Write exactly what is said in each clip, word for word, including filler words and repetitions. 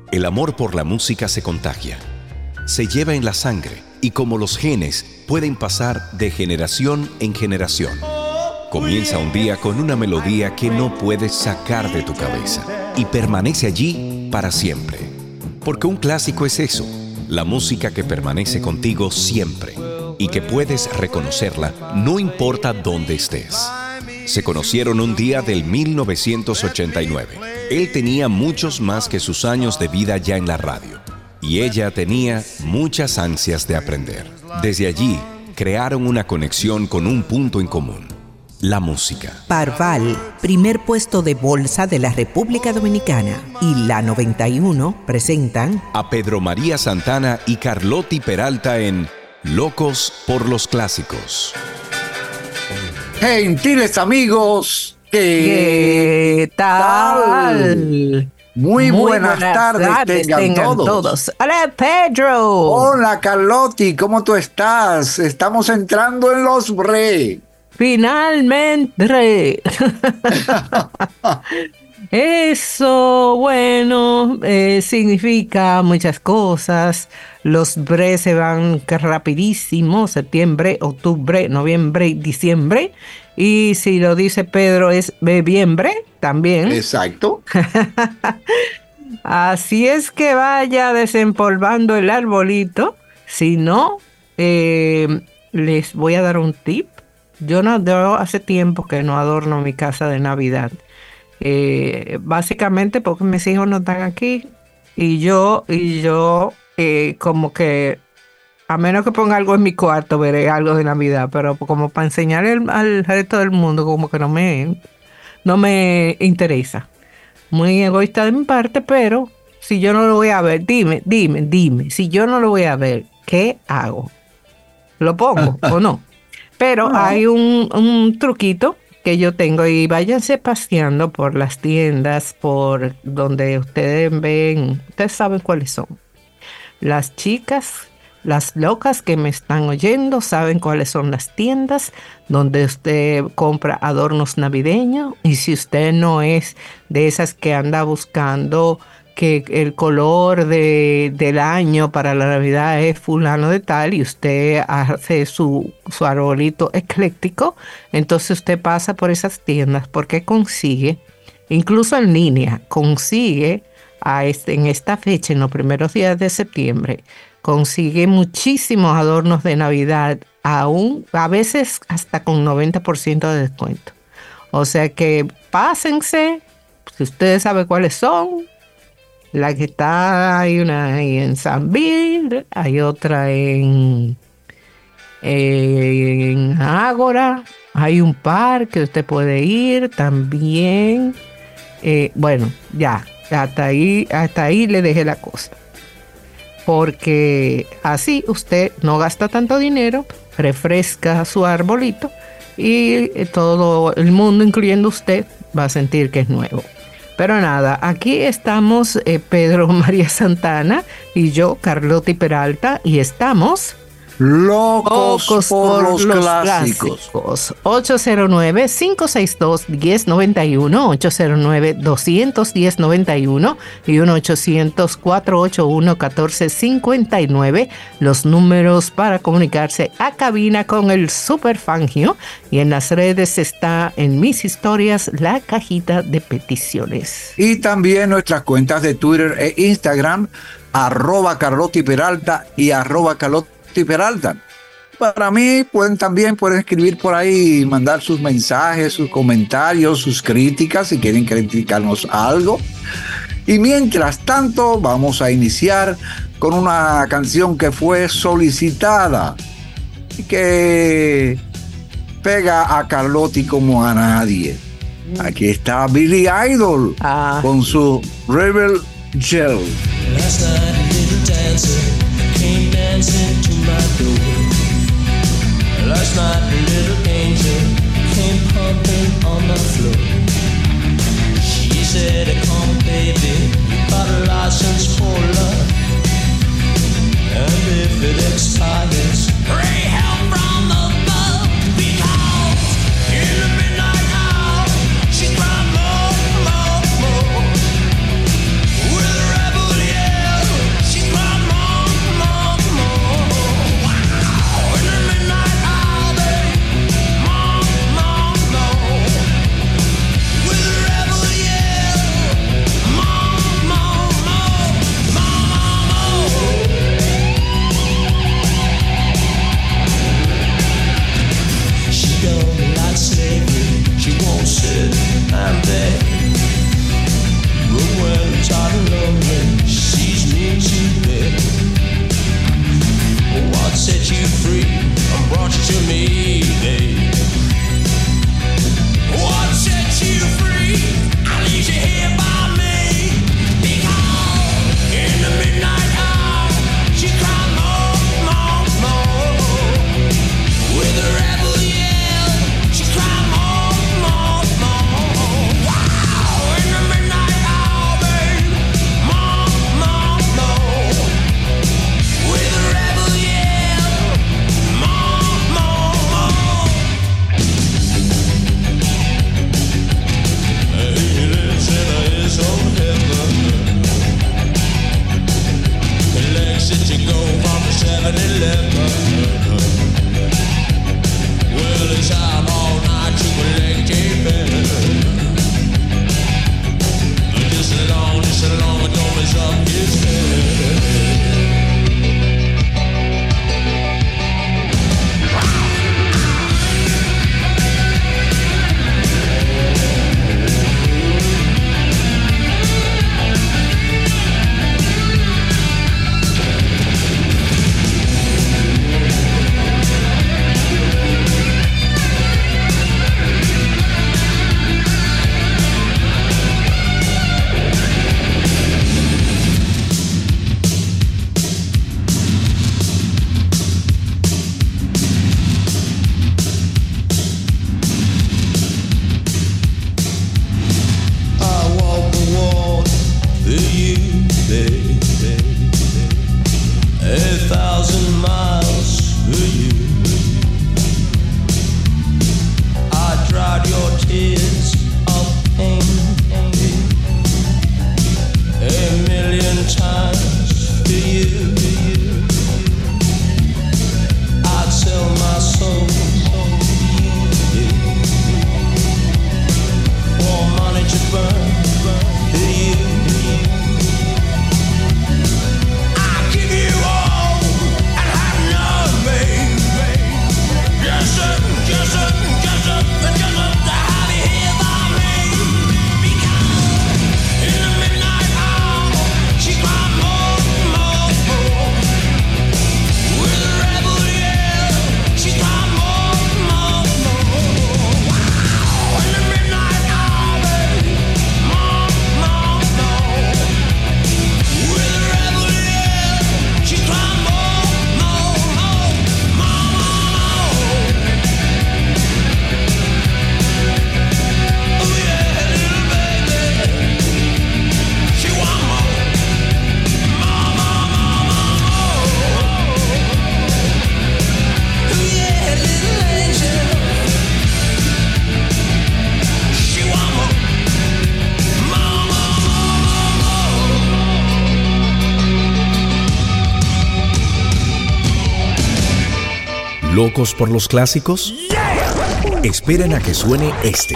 El amor por la música se contagia, se lleva en la sangre y como los genes pueden pasar de generación en generación. Comienza un día con una melodía que no puedes sacar de tu cabeza y permanece allí para siempre. Porque un clásico es eso, la música que permanece contigo siempre y que puedes reconocerla no importa dónde estés. Se conocieron un día del mil novecientos ochenta y nueve. Él tenía muchos más que sus años de vida ya en la radio. Y ella tenía muchas ansias de aprender. Desde allí, crearon una conexión con un punto en común: la música. Parval, primer puesto de bolsa de la República Dominicana, y la noventa y uno presentan a Pedro María Santana y Carlotti Peralta en Locos por los Clásicos. Gentiles amigos, ¿qué, ¿Qué tal? Muy, Muy buenas, buenas tardes, tardes tengan, tengan todos. todos. Hola, Pedro. Hola, Carlotti, ¿cómo tú estás? Estamos entrando en los bre. Finalmente. Eso, bueno, eh, significa muchas cosas. Los bre se van rapidísimo: septiembre, octubre, noviembre, diciembre. Y si lo dice Pedro, es bebiembre también. Exacto. Así es que vaya desempolvando el arbolito. Si no, eh, les voy a dar un tip. Yo no, yo hace tiempo que no adorno mi casa de Navidad. Eh, básicamente porque mis hijos no están aquí. Y yo, y yo, eh, como que, a menos que ponga algo en mi cuarto, veré algo de Navidad. Pero como para enseñar el, al resto del mundo, como que no me, no me interesa. Muy egoísta de mi parte, pero si yo no lo voy a ver, dime, dime, dime, si yo no lo voy a ver, ¿qué hago? ¿Lo pongo o no? Pero no. Hay un, un truquito que yo tengo, y váyanse paseando por las tiendas, por donde ustedes ven, ustedes saben cuáles son. Las chicas, las locas que me están oyendo, saben cuáles son las tiendas donde usted compra adornos navideños. Y si usted no es de esas que anda buscando que el color de, del año para la Navidad es fulano de tal, y usted hace su, su arbolito ecléctico, entonces usted pasa por esas tiendas porque consigue, incluso en línea, consigue a este, en esta fecha, en los primeros días de septiembre, consigue muchísimos adornos de Navidad, aún a veces hasta con noventa por ciento de descuento. O sea que pásense, si ustedes saben cuáles son. La que está, hay una ahí en San Bill, hay otra en, en Ágora, hay un par que usted puede ir también. Eh, bueno, ya, hasta ahí, hasta ahí le dejé la cosa. Porque así usted no gasta tanto dinero, refresca su arbolito y todo el mundo, incluyendo usted, va a sentir que es nuevo. Pero nada, aquí estamos eh, Pedro María Santana y yo, Carlotti Peralta, y estamos locos, locos por, por los, los clásicos. clásicos. ocho cero nueve, cinco seis dos, uno cero nueve uno, ocho cero nueve, dos uno cero, nueve uno y uno ochocientos, cuatrocientos ochenta y uno, catorce cincuenta y nueve, los números para comunicarse a cabina con el Superfangio. Y en las redes está, en mis historias, la cajita de peticiones. Y también nuestras cuentas de Twitter e Instagram, arroba Carlotti Peralta y arroba Carlotti Peralta. Para mí, pueden también pueden escribir por ahí, mandar sus mensajes, sus comentarios, sus críticas, si quieren criticarnos algo. Y mientras tanto, vamos a iniciar con una canción que fue solicitada y que pega a Carlotti como a nadie. Aquí está Billy Idol ah. con su Rebel Gel. Last night a little dancer came dancing to my door. Last night a little angel came pumping on the floor. She said, come baby, you got a license for love. And if it expires, pray help from above. Because in the midnight hour, she's crying more, more, more. With a rebel, yeah. you, baby. A thousand miles for you. I dried your tears of pain a million times for you. I'd sell my soul for money to burn for you. I give you all and have none, baby. Just a, just a, just a, just a, to have you here by me. Because in the midnight hour, she cried more, more, more. With a rebel yell, she cried more, more, more. Wow, in the midnight hour, baby, more, more, more. With a rebel yell, she cried more, more, more, more, more. Oh yeah, little baby, she want more, more, more, more, more. Oh yeah, little angel, she want more, more, more, more, more. ¿Locos por los clásicos? Esperen a que suene este.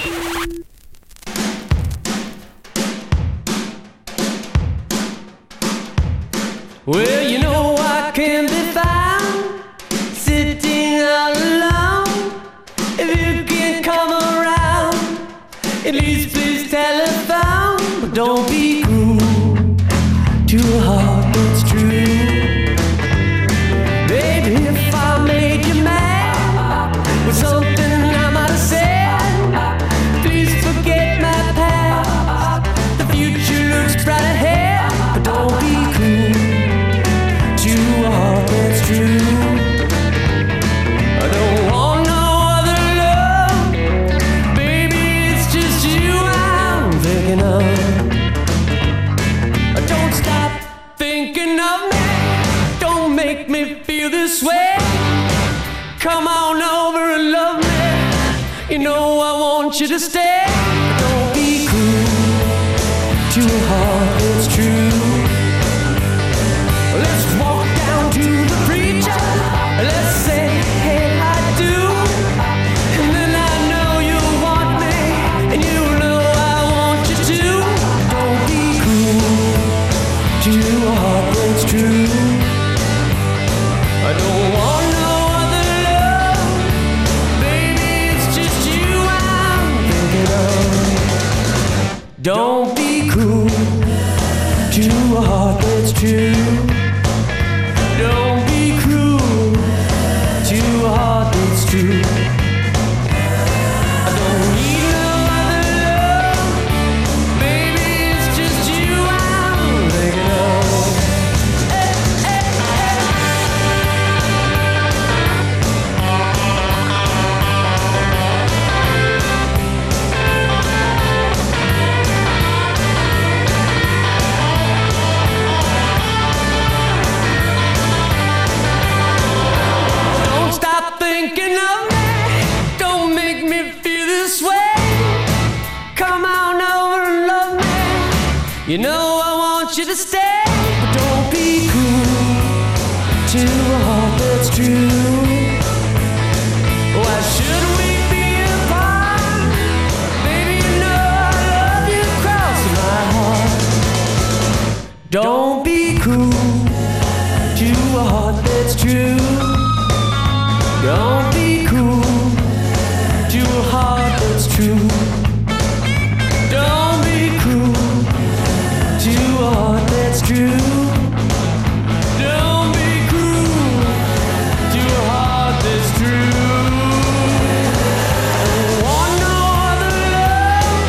Well, you know I can be found sitting all alone. If you can come around, at least please telephone. But don't be cruel to a heart that's true. Baby, if I made you mad with something I might have said, please forget my past. The future looks bright ahead, but don't be cruel to a heart that's true. I don't want no other love, baby, it's just you I'm thinking of. Don't stop thinking of me, don't make me feel this way. Come on over and love me, you know I want you to stay. Don't be cruel to a heart that's true. Let's walk down to the preacher, let's say, hey, I do. And then I know you'll want me, and you know I want you to. Don't be cruel to a heart that's true. I don't want no other love, baby, it's just you I'm thinking of. Don't be cruel to a heart that's true. Don't be cruel to a heart that's true. I don't need no other love, baby, it's just you I'm thinking of. Eh, eh, Don't stop thinking of me, don't make me feel this way. Come on over and love me, you know I want you to stay. But don't be cruel to a heart that's true. Why should we be apart? Baby, you know I love you across my heart. Don't be cruel to a heart that's true. Don't be cruel to a heart that's true. Don't be cruel to a heart that's true. Don't be cruel to a heart that's true. I don't want no other love,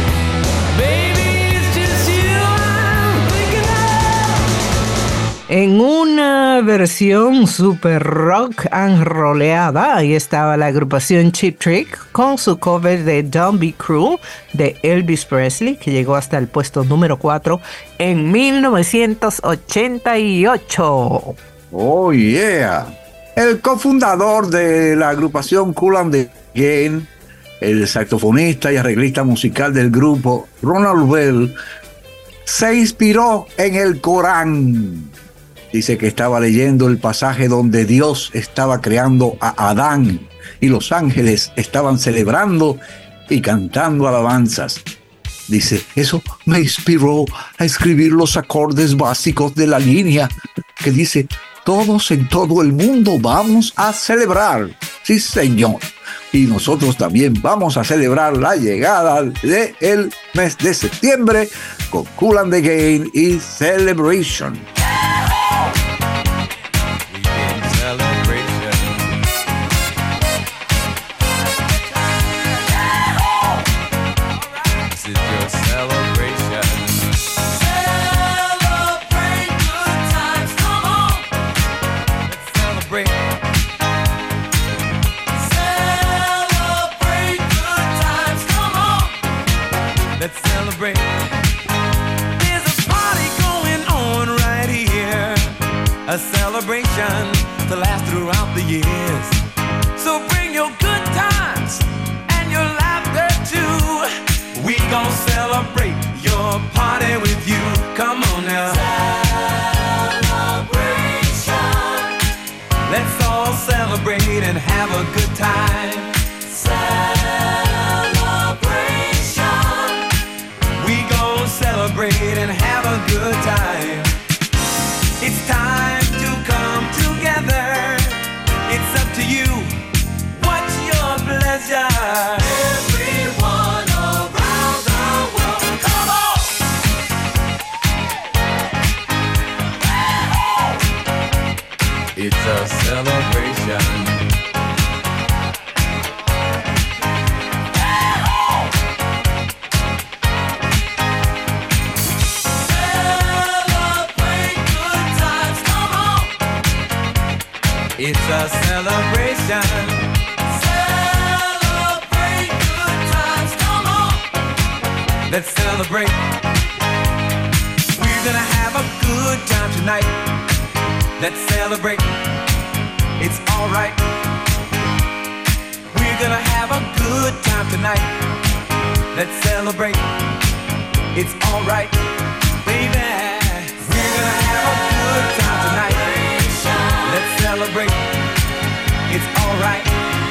baby, it's just you I'm thinking of. En una una versión super rock and roleada. Ahí estaba la agrupación Cheap Trick con su cover de Don't Be Cruel de Elvis Presley, que llegó hasta el puesto número cuatro en mil novecientos ochenta y ocho. Oh, yeah. El cofundador de la agrupación Kool and the Gang, el saxofonista y arreglista musical del grupo, Ronald Bell, se inspiró en el Corán. Dice que estaba leyendo el pasaje donde Dios estaba creando a Adán y los ángeles estaban celebrando y cantando alabanzas. Dice, eso me inspiró a escribir los acordes básicos de la línea que dice, todos en todo el mundo vamos a celebrar. Sí, señor. Y nosotros también vamos a celebrar la llegada del mes de septiembre con Kool and the Gang y Celebration. A celebration to last throughout the years. So bring your good times and your laughter too. We gon' celebrate your party with you. Come on now. Celebration. Let's all celebrate and have a good time. Celebration. We gon' celebrate and have a good time. It's time to come together. It's up to you. What's your pleasure? Everyone around the world, come on! It's a celebration. It's a celebration. Celebrate good times, come on. Let's celebrate. We're gonna have a good time tonight. Let's celebrate. It's alright. We're gonna have a good time tonight. Let's celebrate. It's alright, baby. We're gonna have a good time tonight. Let's celebrate. It's alright.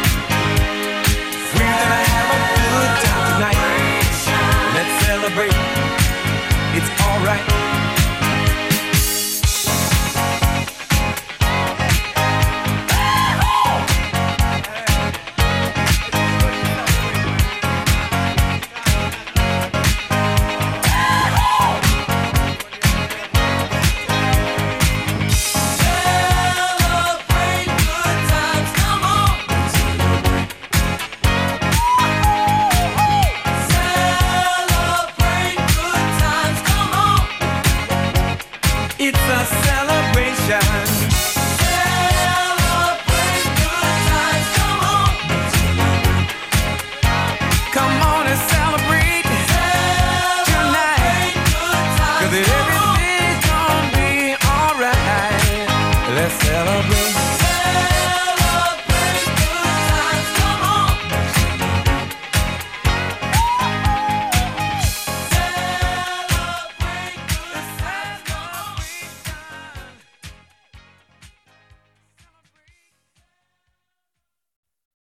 We're gonna have a good time tonight. Let's celebrate. It's alright. Celebrate.